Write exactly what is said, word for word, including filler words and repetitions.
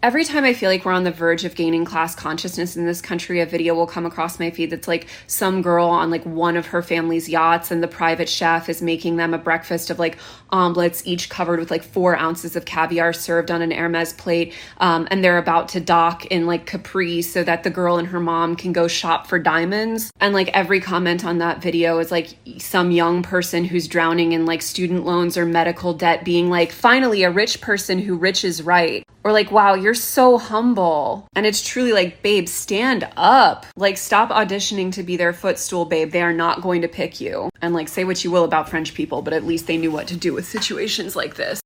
Every time I feel like we're on the verge of gaining class consciousness in this country, a video will come across my feed that's like some girl on like one of her family's yachts, and the private chef is making them a breakfast of like omelets, each covered with like four ounces of caviar served on an Hermes plate. Um, and they're about to dock in like Capri so that the girl and her mom can go shop for diamonds. And like every comment on that video is like some young person who's drowning in like student loans or medical debt being like, finally a rich person who rich is right. Or like, wow, you're so humble. And it's truly like, babe, stand up. Like, stop auditioning to be their footstool, babe. They are not going to pick you. And like, say what you will about French people, but at least they knew what to do with situations like this.